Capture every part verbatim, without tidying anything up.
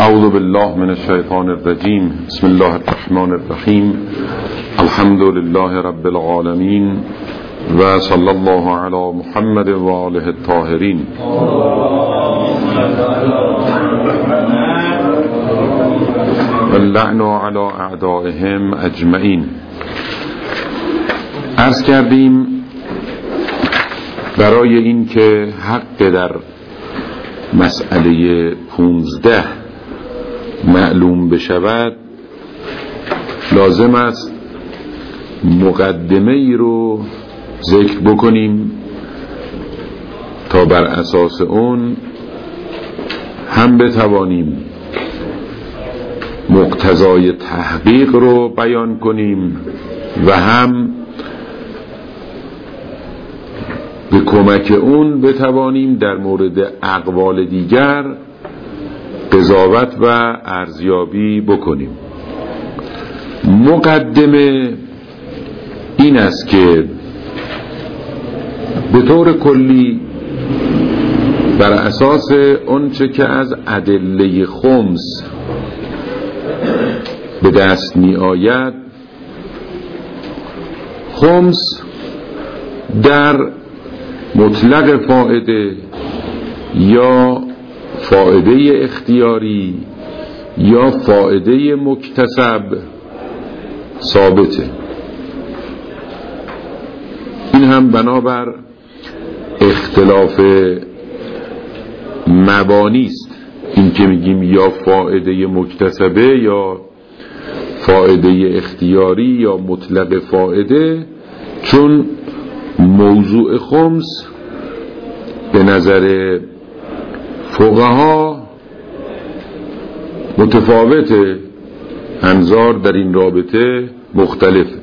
اعوذ بالله من الشیطان الرجیم. بسم الله الرحمن الرحیم. الحمد لله رب العالمین و صلی الله علی محمد و آله الطاهرین. واللعن علی اعدائهم اجمعین. عرض کردیم برای این که حق در مسئله پونزده معلوم بشود لازم است مقدمه ای رو ذکر بکنیم تا بر اساس اون هم بتوانیم مقتضای تحقیق رو بیان کنیم و هم به کمک اون بتوانیم در مورد اقوال دیگر قضاوت و ارزیابی بکنیم. مقدمه این است که به طور کلی بر اساس آنچه که از ادله خمس به دست می آید، خمس در مطلق فائده یا فائده اختیاری یا فائده مکتسب ثابته. این هم بنابر اختلاف مبانی است، این که میگیم یا فائده مکتسبه یا فائده اختیاری یا مطلق فائده، چون موضوع خمس به نظر فقها متفاوته، انظار در این رابطه مختلفه.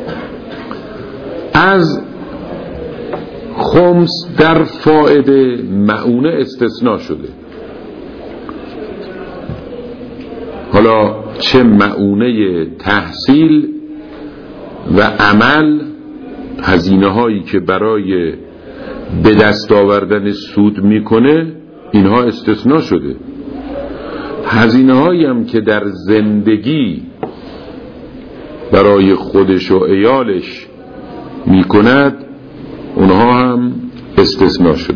از خمس در فائده مؤونه استثناء شده. حالا چه مؤونه تحصیل و عمل، هزینه هایی که برای به دست آوردن سود میکنه، اینها استثناء شده. هزینه هایی هم که در زندگی برای خودش و عیالش میکند، اونها هم استثناء شده.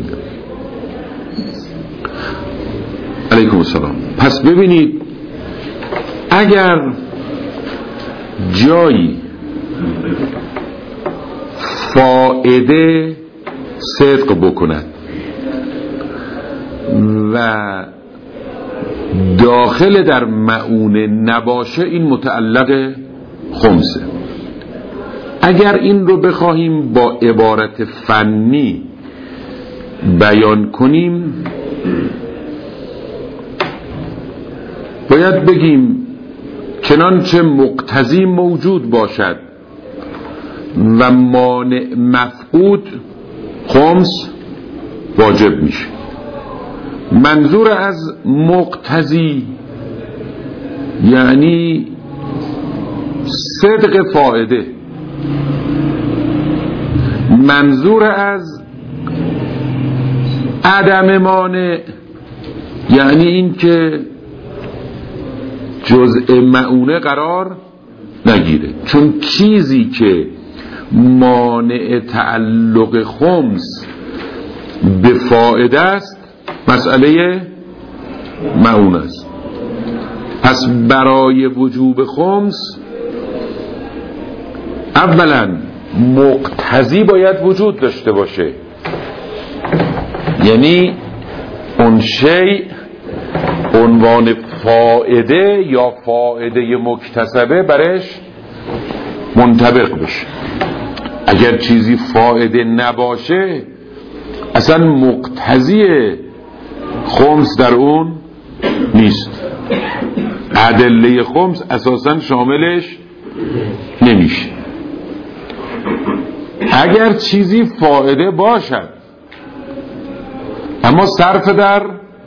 علیکم السلام. پس ببینید، اگر جایی فائده صدق بکند و داخل در مؤونه نباشه، این متعلق خمسه. اگر این رو بخواهیم با عبارت فنی بیان کنیم، باید بگیم چنانچه مقتضی موجود باشد و مانع مفقود، خمس واجب میشه. منظور از مقتضی یعنی صدق فائده. منظور از عدم مانع یعنی این که جزء مؤونه قرار نگیره، چون چیزی که مانع تعلق خمس به فائده است مسئله مؤونه است. پس برای وجوب خمس اولا مقتضی باید وجود داشته باشه، یعنی اون شیء عنوان فائده یا فائده مکتسبه برش منطبق بشه. اگر چیزی فائده نباشه، اصلا مقتضی خمس در اون نیست، ادله خمس اساسا شاملش نمیشه. اگر چیزی فائده باشد اما صرف در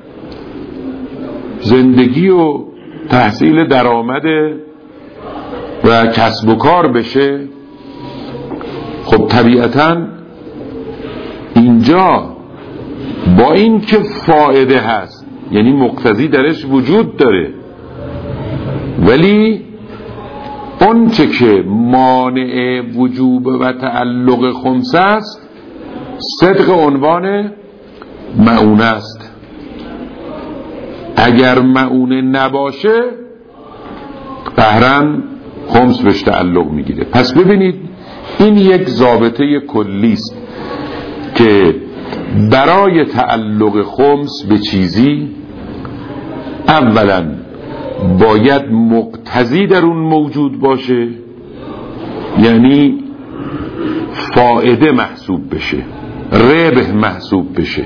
زندگی و تحصیل درآمد و کسب و کار بشه، خب طبیعتاً اینجا با این که فائده هست یعنی مقتضی درش وجود داره، ولی اون چه که مانع وجوب و تعلق خمس است صدق عنوان معونه است. اگر معونه نباشه قهرن خمس بهش تعلق میگیره. پس ببینید این یک ضابطه کلی است که برای تعلق خمس به چیزی اولا باید مقتضی در اون موجود باشه، یعنی فائده محسوب بشه، ربح محسوب بشه،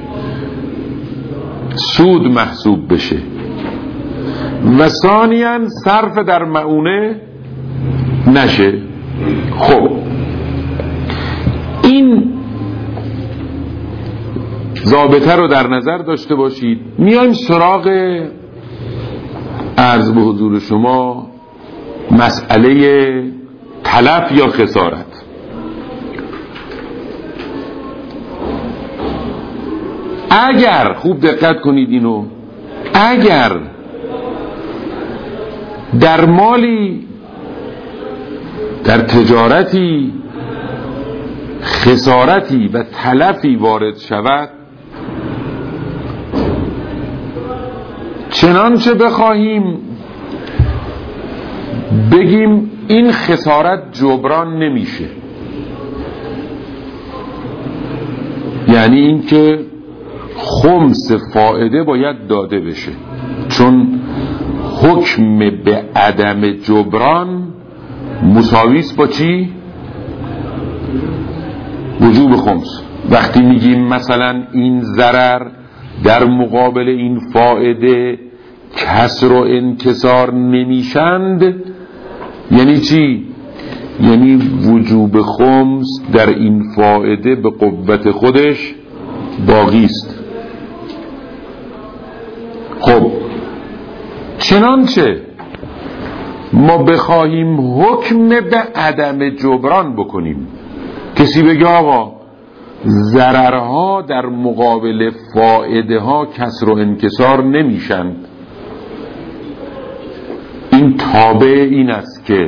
سود محسوب بشه، و ثانیاً صرف در معونه نشه. خب این ضابطه رو در نظر داشته باشید. میایم سراغ عرض به حضور شما مسئله تلف یا خسارت. اگر خوب دقت کنید اینو، اگر در مالی، در تجارتی خسارتی و تلفی وارد شود، چنانچه بخواهیم بگیم این خسارت جبران نمیشه، یعنی این که خمس فائده باید داده بشه، چون حکم به عدم جبران مساویس با چی؟ وجوب خمس. وقتی میگیم مثلا این ضرر در مقابل این فائده کسر و انکسار نمیشند، یعنی چی؟ یعنی وجوب خمس در این فائده به قوت خودش باقی است. خب چنانچه ما بخواهیم حکم به عدم جبران بکنیم، کسی بگه آقا ضررها در مقابل فائده ها کسر و انکسار نمیشند، این تابع این است که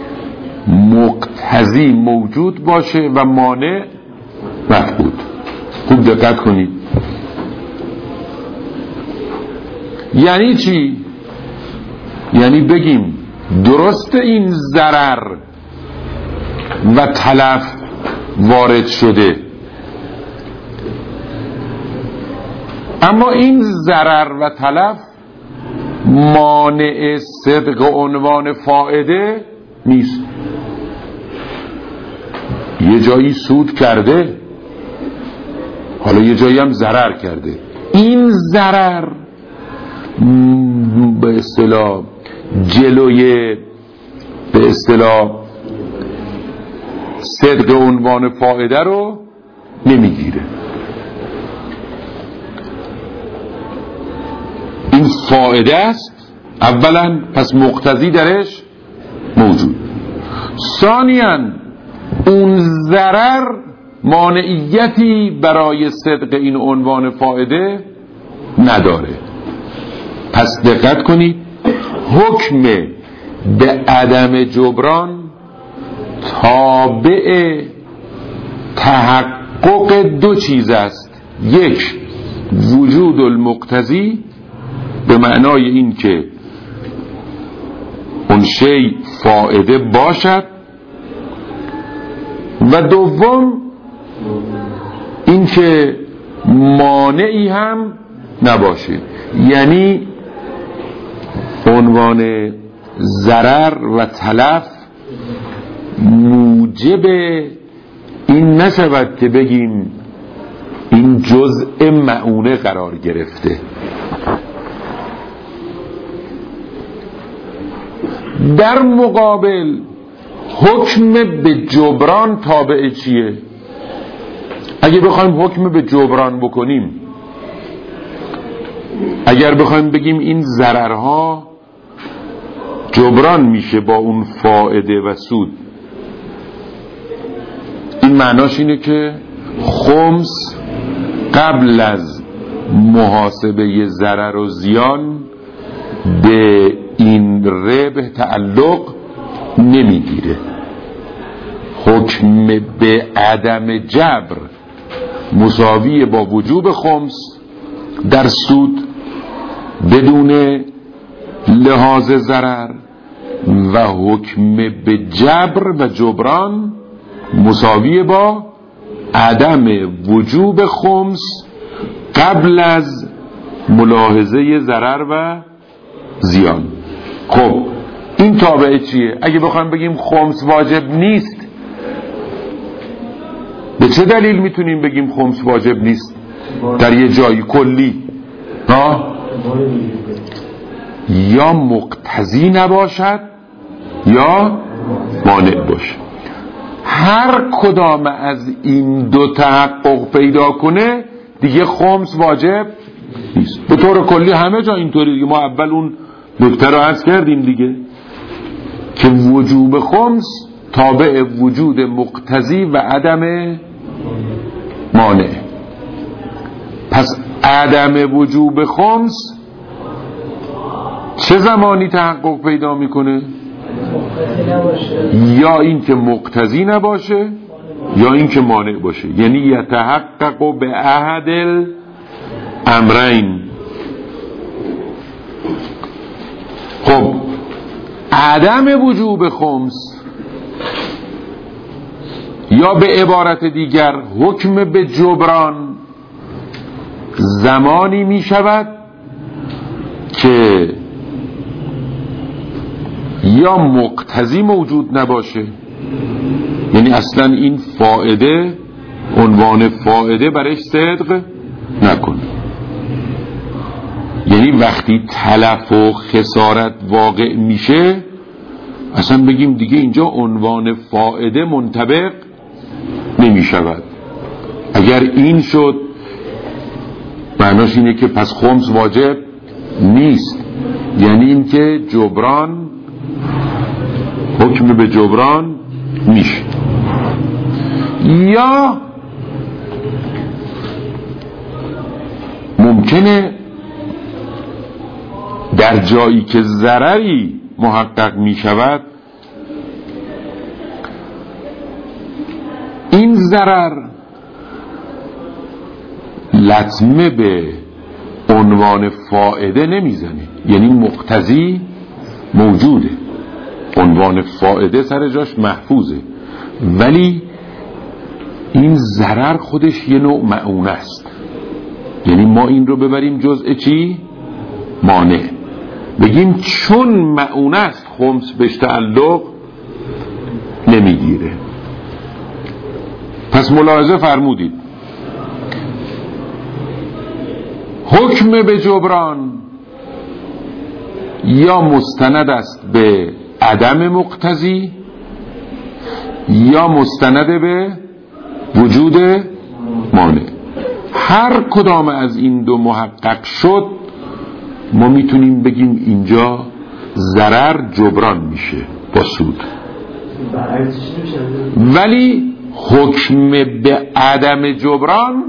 مقتضی موجود باشه و مانع مفقود. خوب دقت کنید. یعنی چی؟ یعنی بگیم درست این ضرر و تلف وارد شده، اما این ضرر و تلف مانع صدق عنوان فائده نیست. یه جایی سود کرده، حالا یه جایی هم ضرر کرده، این ضرر به اصطلاح جلوی به اصطلاح صدق عنوان فائده رو نمیگیره. این فائده است اولا، پس مقتضی درش موجود. ثانیاً اون ضرر مانعیتی برای صدق این عنوان فائده نداره. پس دقت کنید، حکم به عدم جبران تابع تحقق دو چیز است. یک، وجود المقتضی به معنای این که اون شی فائده باشد، و دوم این که مانعی هم نباشه، یعنی عنوان ضرر و تلف موجب این نشود که بگیم این جزء معونه قرار گرفته. در مقابل حکم به جبران تابع چیه؟ اگه بخوایم حکم به جبران بکنیم، اگر بخوایم بگیم این ضررها جبران میشه با اون فائده و سود، این معناش اینه که خمس قبل از محاسبه ضرر و زیان به این ربح تعلق نمیگیره. حکم به عدم جبر مساوی با وجوب خمس در سود بدون لحاظ ضرر و حکم به جبر و جبران مساوی با عدم وجوب خمس قبل از ملاحظه ضرر و زیان. خب این تابعه چیه؟ اگه بخوایم بگیم خمس واجب نیست، به چه دلیل میتونیم بگیم خمس واجب نیست در یه جایی کلی؟ ها؟ یا مقتضی نباشد یا مانع باشه. هر کدام از این دو تحقق پیدا کنه دیگه خمس واجب نیست. به طور کلی همه جا اینطوری دیگه. ما اول اون نکته رو عرض کردیم دیگه که وجوب خمس تابع وجود مقتضی و عدم مانع. پس عدم وجوب خمس چه زمانی تحقق پیدا میکنه؟ یا این که مقتضی نباشه یا این که مانع باشه. یعنی یتحقق به احد الامرین. خب عدم وجوب خمس یا به عبارت دیگر حکم به جبران زمانی می شود که یا مقتضی موجود نباشه، یعنی اصلا این فائده عنوان فائده برش صدق نکنه. یعنی وقتی تلف و خسارت واقع میشه اصلا بگیم دیگه اینجا عنوان فائده منطبق نمی شود. اگر این شد معناش اینه که پس خمس واجب نیست، یعنی این که جبران حکم به جبران میشه. یا ممکنه در جایی که ضرری محقق می شود این ضرر لطمه به عنوان فائده نمیزنه، یعنی مقتضی موجوده، عنوان فائده سر جاش محفوظه، ولی این ضرر خودش یه نوع معونه است. یعنی ما این رو ببریم جزء چی؟ مانع. بگیم چون معونه است خمس بهش تعلق نمیگیره. پس ملاحظه فرمودید حکم به جبران یا مستند است به عدم مقتضی یا مستند به وجود مانع. هر کدام از این دو محقق شد ما میتونیم بگیم اینجا ضرر جبران میشه با سود. ولی حکم به عدم جبران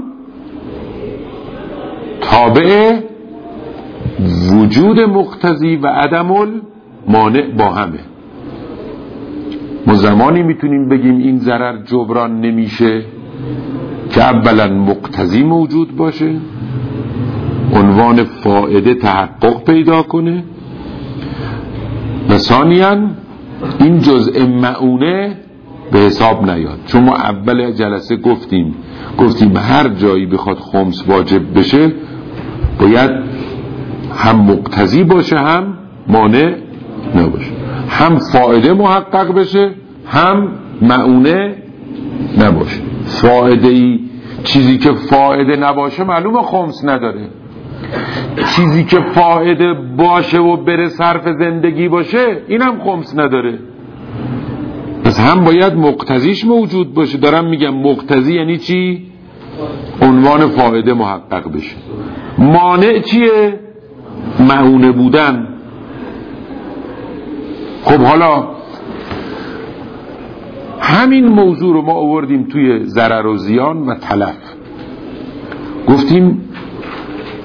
تابع وجود مقتضی و عدم المانع با همه. ما زمانی میتونیم بگیم این ضرر جبران نمیشه که اولا مقتضی موجود باشه، عنوان فائده تحقق پیدا کنه، و ثانیاً این جزء معونه به حساب نیاد. چون ما اول جلسه گفتیم گفتیم هر جایی بخواد خمس واجب بشه باید هم مقتضی باشه هم مانع نباشه، هم فائده محقق بشه هم معونه نباشه. فائده ای چیزی که فائده نباشه معلومه خمس نداره، چیزی که فائده باشه و بره صرف زندگی باشه اینم خمس نداره. پس هم باید مقتضیش موجود باشه. دارم میگم مقتضی یعنی چی؟ عنوان فائده محقق بشه. مانع چیه؟ معونه بودن. خب حالا همین موضوع رو ما آوردیم توی ضرر و زیان و تلف. گفتیم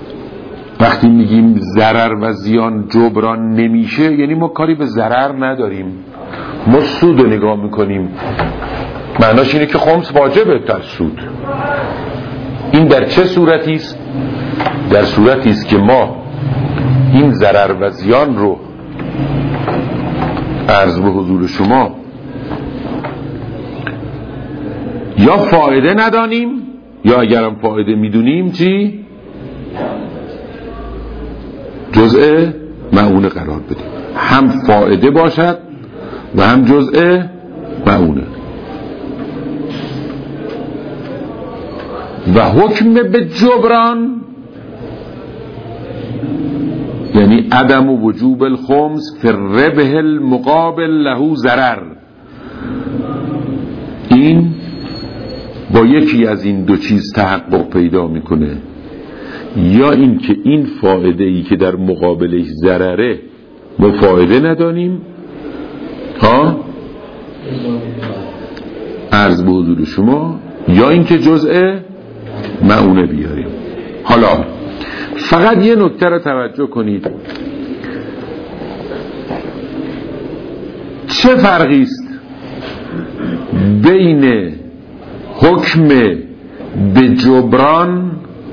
وقتی میگیم ضرر و زیان جبران نمیشه یعنی ما کاری به ضرر نداریم، ما سود رو نگاه میکنیم. معناش اینه که خمس واجبه در سود. این در چه صورتی است؟ در صورتی است که ما این ضرر و زیان رو عرض به حضور شما یا فایده ندانیم یا اگرم فایده میدونیم چی؟ جزء معونه قرار بدیم، هم فایده باشد و هم جزء معونه. و حکم به جبران یعنی عدم وجوب الخمس فی الربح المقابل له ضرر. این با یکی از این دو چیز تحقق پیدا میکنه، یا این که این فایده ای که در مقابلش ضرره ما فایده ندانیم ها عرض به حضور شما، یا این که جزء معونه بیاریم. حالا فقط یه نکته رو توجه کنید، چه فرقی است بین حکم به جبران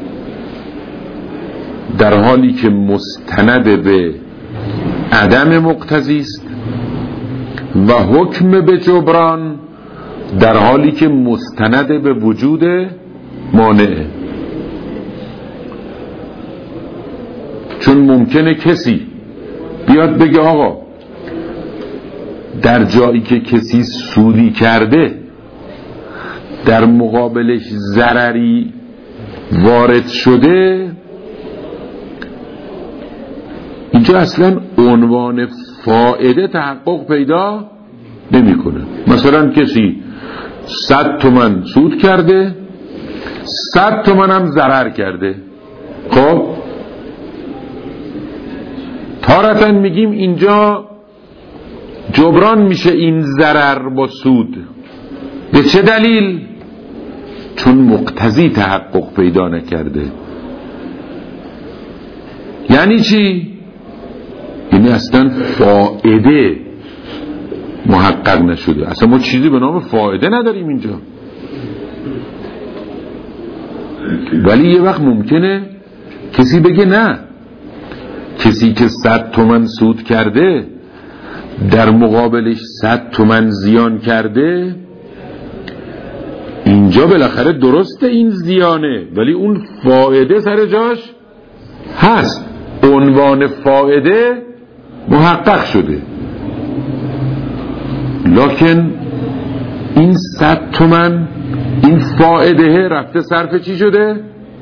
در حالی که مستند به عدم مقتضی است و حکم به جبران در حالی که مستند به وجود مانعه؟ چون ممکنه کسی بیاد بگه آقا در جایی که کسی سودی کرده در مقابلش ضرری وارد شده، اینجا اصلا عنوان فائده تحقق پیدا نمیکنه. مثلا کسی صد تومن سود کرده، صد تومن هم ضرر کرده. خب تارتاً میگیم اینجا جبران میشه این ضرر با سود. به چه دلیل؟ چون مقتضی تحقق پیدا نکرده. یعنی چی؟ یعنی اصلا فائده محقق نشده. اصلا ما چیزی به نام فائده نداریم اینجا. ولی یه وقت ممکنه کسی بگه نه، کسی که صد تومن سود کرده در مقابلش صد تومن زیان کرده، اینجا بالاخره درسته این زیانه ولی اون فائده سر جاش هست، عنوان فائده محقق شده. لکن این صد تومن این فائده رفته صرف چی شده؟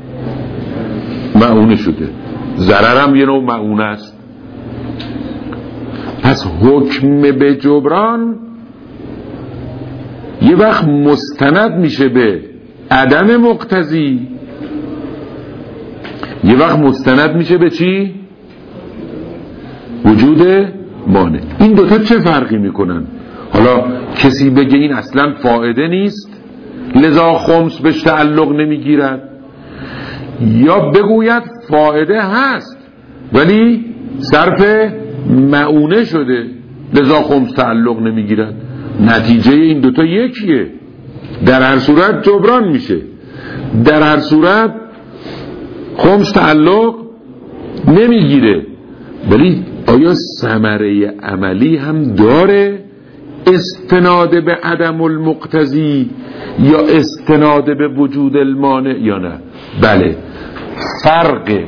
معونه شده. ضررم یه نوع معونه است. پس حکم به جبران یه وقت مستند میشه به عدم مقتضی، یه وقت مستند میشه به چی؟ وجود مانع. این دوتا چه فرقی میکنن؟ حالا کسی بگه این اصلا فائده نیست لذا خمس بهش تعلق نمیگیرد، یا بگوید فائده هست ولی صرف معونه شده لذا خمس تعلق نمیگیرد. نتیجه این دوتا یکیه. در هر صورت جبران میشه، در هر صورت خمس تعلق نمیگیره. ولی آیا ثمره عملی هم داره استناد به عدم المقتضی یا استناد به وجود المانع یا نه؟ بله. فرق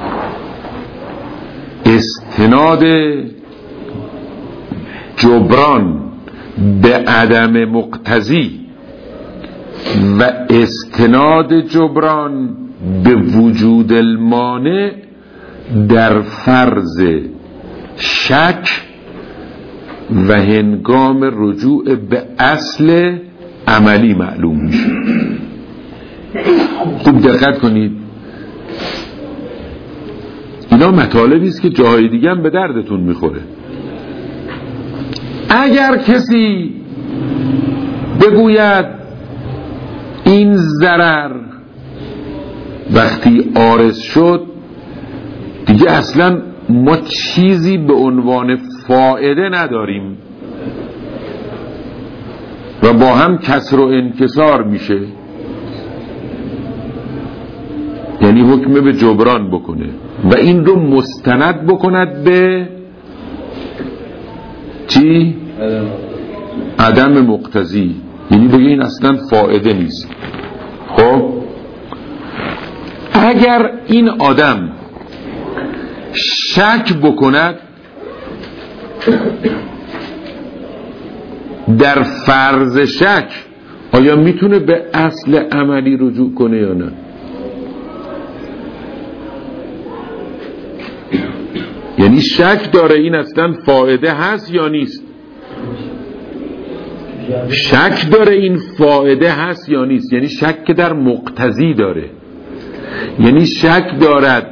استناد جبران به عدم مقتضی و استناد جبران به وجود المانع در فرض شک و هنگام رجوع به اصل عملی معلوم میشه. خوب دقت کنید، اینا مطالبی است که جاهای دیگه هم به دردتون میخوره. اگر کسی بگوید این ضرر وقتی عارض شد دیگه اصلا ما چیزی به عنوان فائده نداریم و با هم کسر و انکسار میشه، یعنی حکم به جبران بکنه و این رو مستند بکند به چی؟ عدم مقتضی، یعنی بگه این اصلا فائده نیست. خب اگر این آدم شک بکند در فرض شک، آیا میتونه به اصل عملی رجوع کنه یا نه؟ یعنی شک داره این اصلا فائده هست یا نیست؟ شک داره این فائده هست یا نیست، یعنی شک در مقتضی داره، یعنی شک دارد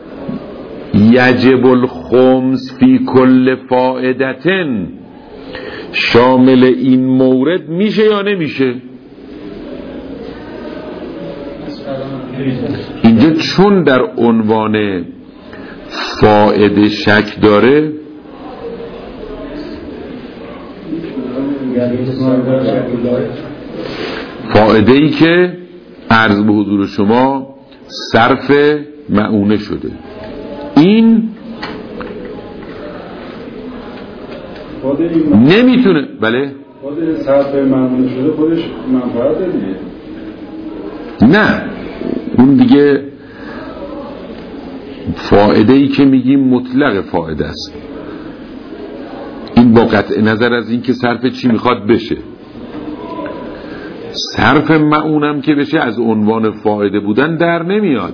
یجب الخمس فی کل فائدتن شامل این مورد میشه یا نمیشه؟ اینجا چون در عنوان فائده شک داره، فائده ای که عرض به حضور شما صرف معونه شده، این نمیتونه. بله خود صرف معونه شده خودش منفعت دیگه، نه اون دیگه فائده ای که میگیم مطلق فائده است، این با قطع نظر از این که صرف چی میخواد بشه. صرف معونم که بشه از عنوان فائده بودن در نمیاد.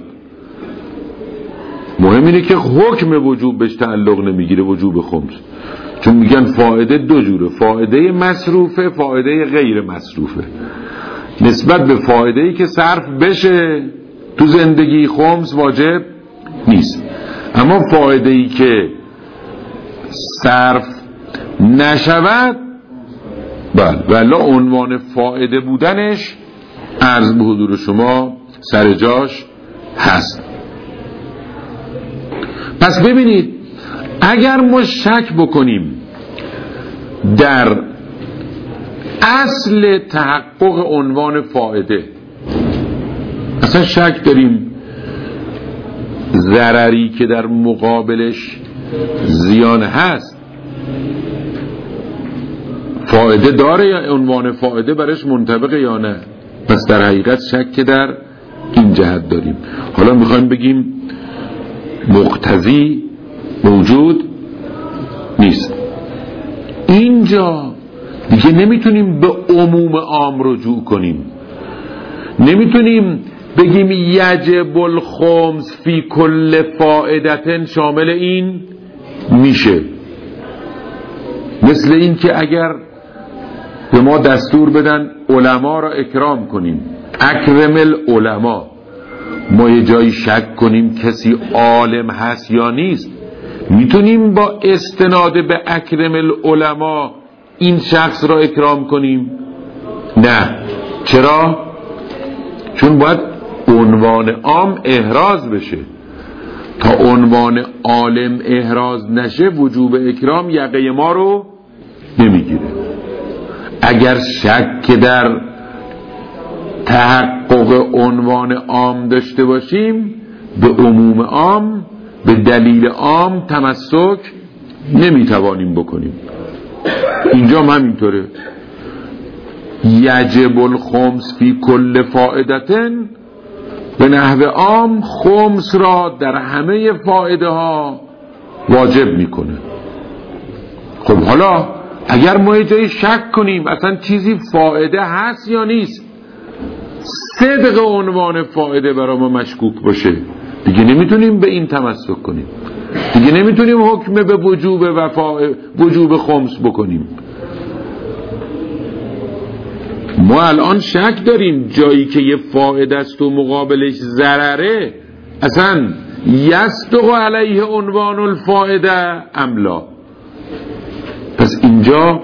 مهم اینه که حکم وجوب بهش تعلق نمیگیره، وجوب خمس، چون میگن فائده دو جوره، فائده مصروفه، فائده غیر مصروفه. نسبت به فائده ای که صرف بشه تو زندگی خمس واجب نیست، اما فائده ای که صرف نشود بله ولی عنوان فائده بودنش عرض به حضور شما سر جاش هست. پس ببینید اگر ما شک بکنیم در اصل تحقق عنوان فائده، اصلا شک داریم ضرری که در مقابلش زیان هست فائده داره یا عنوان فائده برش منطبقه یا نه، پس در حقیقت شک در این جهت داریم. حالا میخوایم بگیم مقتضی موجود نیست، اینجا دیگه نمیتونیم به عموم عام رجوع کنیم، نمیتونیم بگیم یجب الخمس فی کل فائدتن شامل این میشه. مثل این که اگر به ما دستور بدن علما را اکرام کنیم، اکرم العلما، ما یه جایی شک کنیم کسی عالم هست یا نیست، میتونیم با استناد به اکرم العلما این شخص را اکرام کنیم؟ نه. چرا؟ چون باید عنوان عام احراز بشه. تا عنوان عالم احراز نشه وجوب اکرام یقه ما رو نمیگیره. اگر شک در تحقق عنوان عام داشته باشیم به عموم عام به دلیل عام تمسک نمیتوانیم بکنیم. اینجا هم همینطوره، یجب الخمس فی کل فائدتن به نحو عام خمس را در همه فائده ها واجب میکنه. خب حالا اگر ما یه جایی شک کنیم اصلا چیزی فائده هست یا نیست، صدق عنوان فائده برای ما مشکوک باشه، دیگه نمیتونیم به این تمسک کنیم، دیگه نمیتونیم حکم به وجوب وفا وجوب خمس بکنیم. ما الان شک داریم جایی که یه فائده است و مقابلش ضرره، اصلا یصدق علیه عنوان الفائده املا. پس اینجا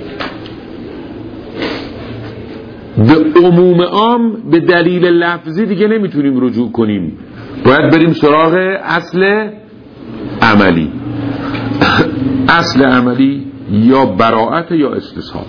به عموم عام به دلیل لفظی دیگه نمیتونیم رجوع کنیم، باید بریم سراغ اصل عملی. اصل عملی یا براءت یا استصحاب.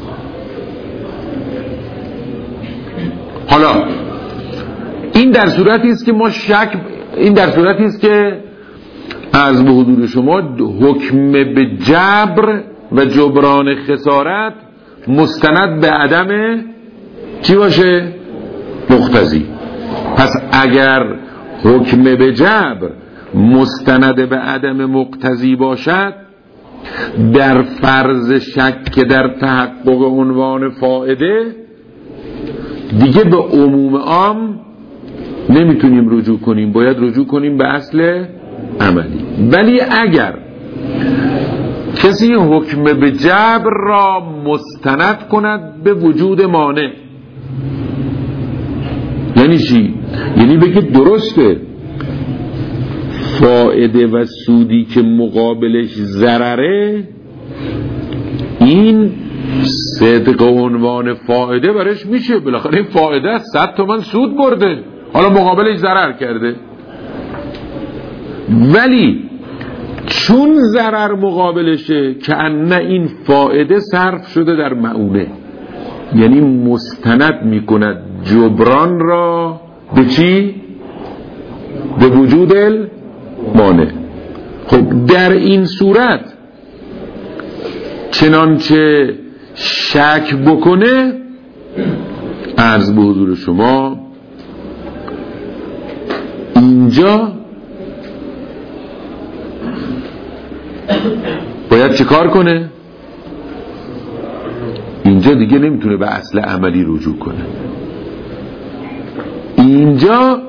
حالا این در صورتی است که ما شک این در صورتی است که از به حضور شما حکم به جبر و جبران خسارت مستند به عدم چی باشه؟ مقتضی. پس اگر حکم به جبر مستند به عدم مقتضی باشد، در فرض شک که در تحقق عنوان فائده دیگه به عموم عام نمیتونیم رجوع کنیم، باید رجوع کنیم به اصل عملی. ولی اگر کسی حکم به جبر را مستند کند به وجود مانع، یعنی چی؟ یعنی بگه درسته فائده و سودی که مقابلش ضرره، این صدق عنوان فائده برش میشه، بالاخره این فائده صد تومن سود برده، حالا مقابلش ضرر کرده. ولی چون ضرر مقابلشه که ان این فائده صرف شده در معونه، یعنی مستند میکند جبران را به چی؟ به وجود المانع. خب در این صورت چنانچه شک بکنه، عرض به حضور شما اینجا باید چه کار کنه؟ اینجا دیگه نمیتونه به اصل عملی رجوع کنه. اینجا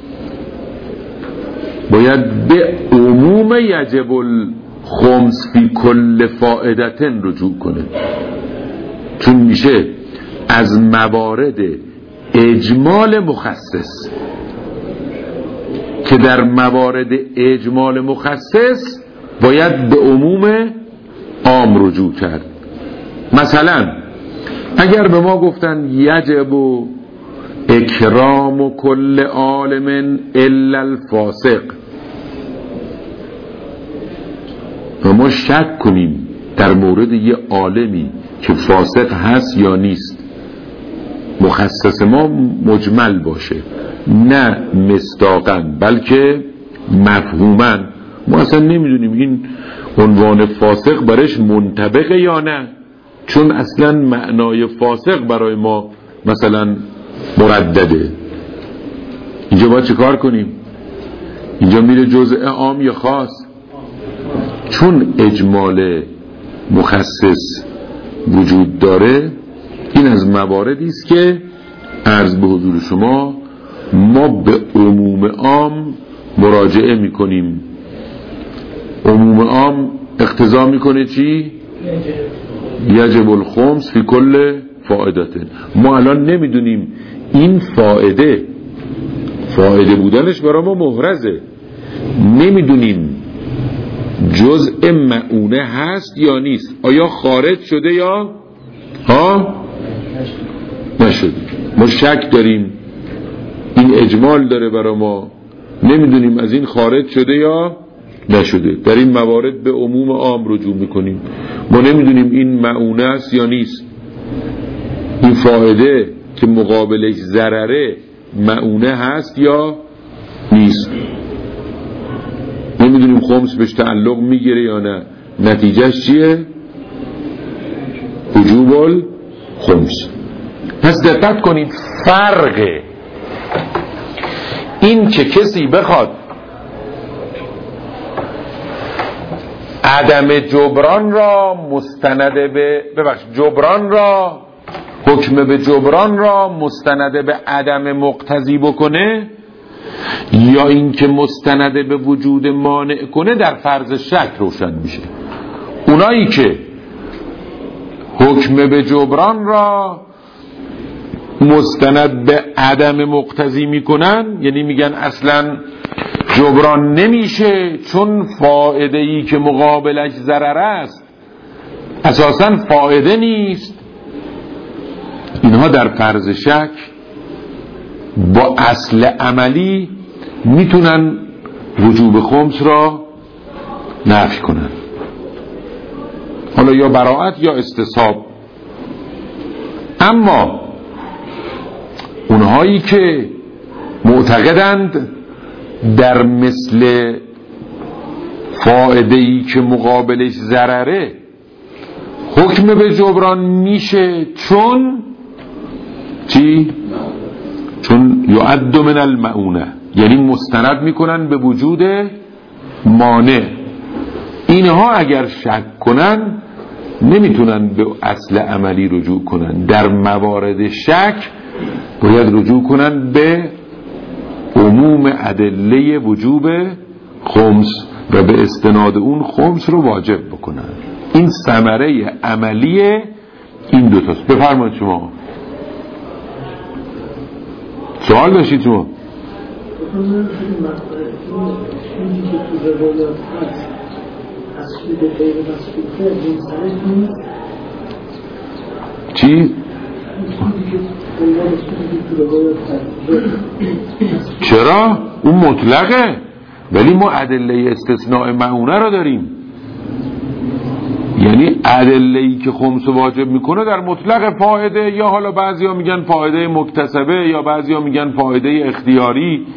باید به عموم یجب الخمس فی کل فائدتن رجوع کنه، چون میشه از موارد اجمال مخصص که در موارد اجمال مخصص باید به عموم عام رجوع کرد. مثلا اگر به ما گفتن یجب اکرام کل عالم الا الفاسق و ما شک کنیم در مورد یه عالمی که فاسق هست یا نیست، مخصص ما مجمل باشه، نه مصداقاً بلکه مفهوماً، ما اصلا نمیدونیم این عنوان فاسق برش منطبقه یا نه، چون اصلا معنای فاسق برای ما مثلا مردده. اینجا باید چه کار کنیم؟ اینجا میره جزء عام یا خاص؟ چون اجمال مخصص وجود داره، این از مواردی است که عرض به حضور شما ما به عموم عام مراجعه میکنیم. عموم عام اقتضا میکنه چی؟ یجب الخمس فی کل فائدته. ما الان نمیدونیم این فائده فائده بودنش برای ما محرزه، نمیدونیم جزء معونه هست یا نیست، آیا خارج شده یا ها نشده. ما شک داریم، این اجمال داره برای ما، نمیدونیم از این خارج شده یا نشده. در این موارد به عموم عام رجوع میکنیم. ما نمیدونیم این معونه است یا نیست، این فائده که مقابلش ضرره معونه هست یا نیست، نمیدونیم خمس بهش تعلق میگیره یا نه، نتیجهش چیه؟ وجوب الخمس. پس دقت کنید، فرق این که کسی بخواد عدم جبران را مستند به ببخش جبران را حکم به جبران را مستند به عدم مقتضی بکنه، یا اینکه مستند به وجود مانع کنه، در فرض شک روشن میشه. اونایی که حکم به جبران را مستند به عدم مقتضی میکنن، یعنی میگن اصلا جبران نمیشه چون فائده ای که مقابلش ضرر است اساسا فائده نیست، اینها در فرض شک با اصل عملی میتونن وجوب خمس را نفی کنن، حالا یا براءت یا استصحاب. اما اونهایی که معتقدند در مثل فائده‌ای که مقابلش ضرره حکم به جبران میشه، چون چی؟ چون یعد من المعونه، یعنی مستند میکنن به وجود مانع. اینها اگر شک کنن نمیتونن به اصل عملی رجوع کنن، در موارد شک باید رجوع کنن به عموم ادله وجوب خمس و به استناد اون خمس رو واجب بکنن. این ثمره عملی این دوتاست. بفرمایید شما سوال داشتید شما؟ چی؟ چرا؟ اون مطلقه، ولی ما ادله استثناء معونه رو داریم، یعنی ادله‌ای که خمس واجب میکنه در مطلق فائده، یا حالا بعضیا میگن فائده مکتسبه یا بعضیا میگن فائده اختیاری،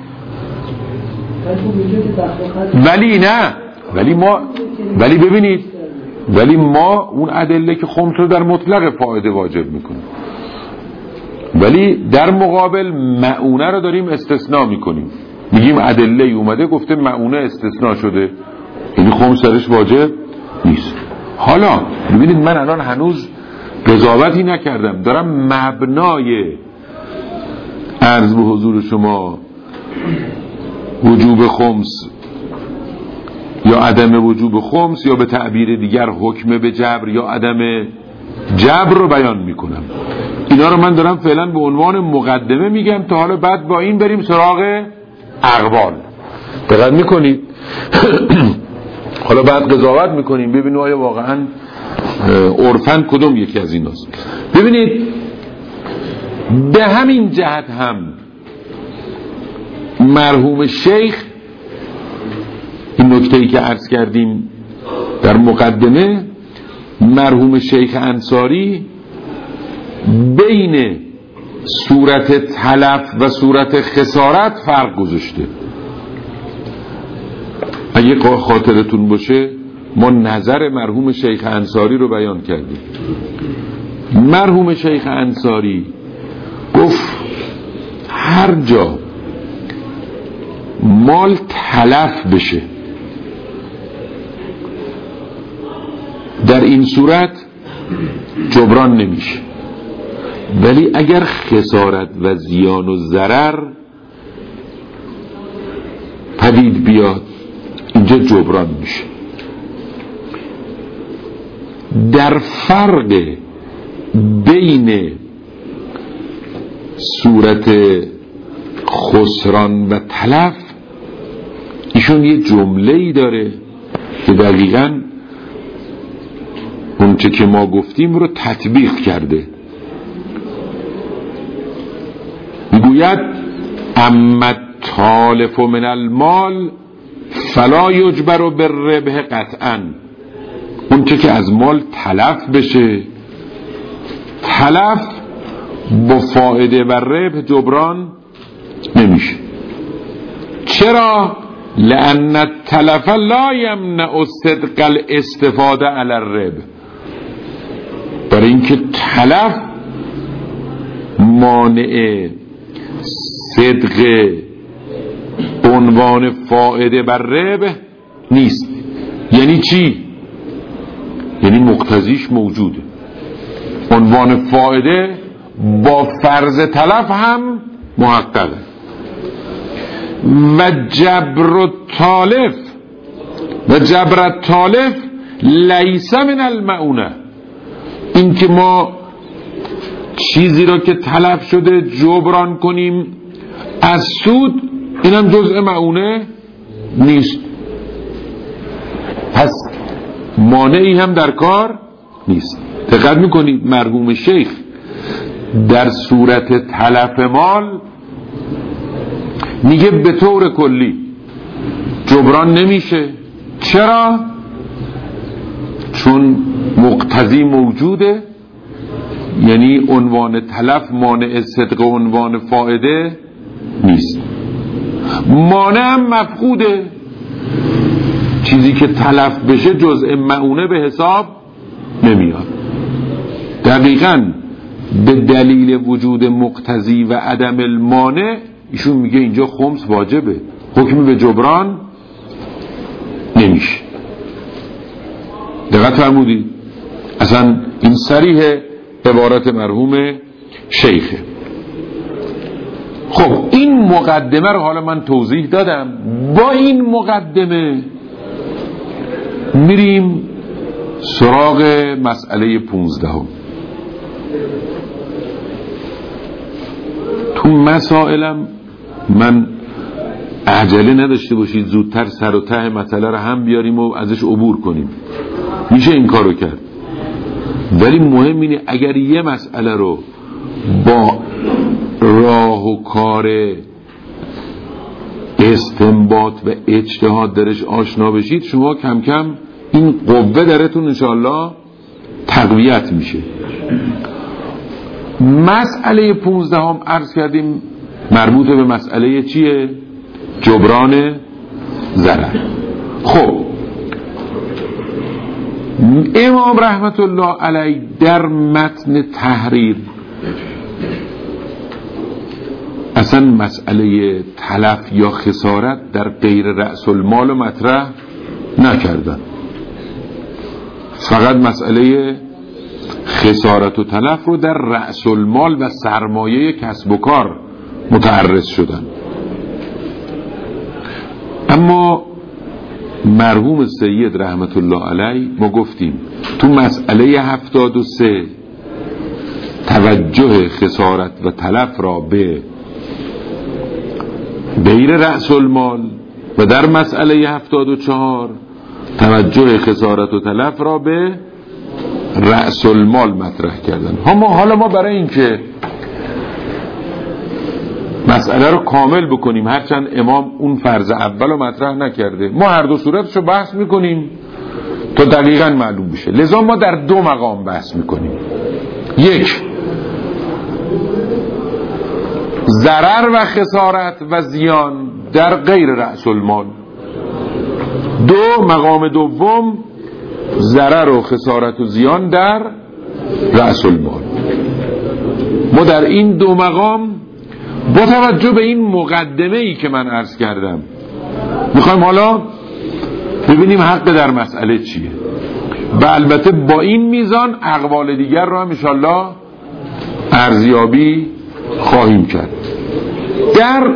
ولی نه ولی ما ولی ببینید ولی ما اون ادله که خمس رو در مطلق فائده واجب میکنه، ولی در مقابل معونه رو داریم استثناء میکنیم، میگیم ادله اومده گفته معونه استثناء شده، یعنی خمس درش واجب نیست. حالا ببینید من الان هنوز قضاوتی نکردم، دارم مبنای عرض به حضور شما وجوب خمس یا عدم وجوب خمس یا به تعبیر دیگر حکم به جبر یا عدم جبر رو بیان میکنم. اینا رو من دارم فعلا به عنوان مقدمه میگم تا حالا بعد با این بریم سراغ اقوال. دقت میکنید؟ حالا بعد قضاوت میکنیم ببینیم آیا واقعا عرفاً کدوم یکی از ایناست. ببینید به همین جهت هم مرحوم شیخ، این نکته‌ای که عرض کردیم در مقدمه، مرحوم شیخ انصاری بین صورت تلف و صورت خسارت فرق گذاشته. اگه خاطرتون باشه ما نظر مرحوم شیخ انصاری رو بیان کردیم. مرحوم شیخ انصاری گفت هر جا مال تلف بشه در این صورت جبران نمیشه، ولی اگر خسارت و زیان و ضرر پدید بیاد اینجا جبران میشه. در فرق بین صورت خسران و تلف ایشون یه جمله‌ای داره که دقیقاً اونچه که ما گفتیم رو تطبیق کرده. میگوید اما تالف من المال فلا یجبر بالربح قطعا، اونچه که از مال تلف بشه تلف با فائده و ربح جبران نمیشه. چرا؟ لأن التلف لا یمنع صدق الاستفاده علی الربح، برای اینکه تلف مانع صدق عنوان فائده بر ربح نیست. یعنی چی؟ یعنی مقتضیش موجوده، عنوان فائده با فرض تلف هم محققه. و جبر التالف و جبر التالف لیس من المعونه، این که ما چیزی را که تلف شده جبران کنیم از سود، اینم جزء معونه نیست، پس مانعی هم در کار نیست. دقت میکنید مرحوم شیخ در صورت تلف مال میگه به طور کلی جبران نمیشه. چرا؟ چون مقتضی موجوده، یعنی عنوان تلف مانع صدق و عنوان فائده نیست. مانع هم مفقوده، چیزی که تلف بشه جزء معونه به حساب نمیاد. دقیقاً به دلیل وجود مقتضی و عدم المانع ایشون میگه اینجا خمس واجبه، حکمی به جبران نمیشه. دقت فرمودید؟ اصلا این صریح عبارت مرحوم شیخه. خب این مقدمه رو حالا من توضیح دادم. با این مقدمه میریم سراغ مسئله پونزدهم. تو مسائلم من عجله نداشته باشید، زودتر سر و ته مسئله رو هم بیاریم و ازش عبور کنیم، میشه این کارو کرد. ولی مهم اینه اگر یه مسئله رو با راه و کار استنباط و اجتهاد درش آشنا بشید، شما کم کم این قوه درتون انشاءالله تقویت میشه. مسئله پونزده هم عرض کردیم مربوط به مسئله چیه؟ جبران ضرر. خب امام رحمت الله علیه در متن تحریر اصلا مسئله تلف یا خسارت در غیر رأس المال مطرح نکردن، فقط مسئله خسارت و تلف رو در رأس المال و سرمایه کسب و کار متعرض شدن. اما مرحوم سید رحمت الله علیه ما گفتیم تو مسئله هفتاد و سه توجه خسارت و تلف را به غیر رأس المال و در مسئله هفتاد و چهار توجه خسارت و تلف را به رأس المال مطرح کردن. حالا ما برای این که مسئله رو کامل بکنیم، هرچند امام اون فرض اول رو مطرح نکرده، ما هر دو صورتش رو بحث میکنیم تا دقیقاً معلوم بشه. لذا ما در دو مقام بحث میکنیم: یک، ضرر و خسارت و زیان در غیر رأس المال. دو، مقام دوم، ضرر و خسارت و زیان در رأس المال. ما در این دو مقام با توجه به این مقدمه ای که من عرض کردم میخوایم حالا ببینیم حق در مسئله چیه و البته با این میزان اقوال دیگر رو هم انشالله ارزیابی خواهیم کرد. در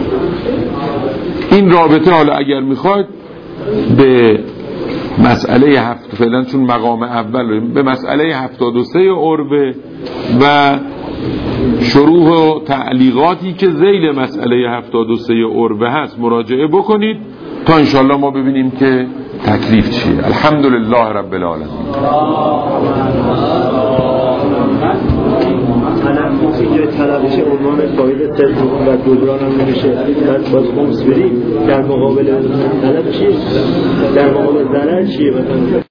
این رابطه حالا اگر میخواید به مسئله هفت فعلا چون مقام اول به مسئله هفتاد و سه عربه و شروح و تعلیقاتی که ذیل مسئله هفتاد و سه عربه هست مراجعه بکنید تا انشالله ما ببینیم که تکلیف چیه. الحمدلله رب العالمین. اینجا طلبش عنوان فایده تلفون و جبران هم نمیشه، بعد باز خمس بریم در مقابل طلب چیه؟ در مقابل ضرر چیه؟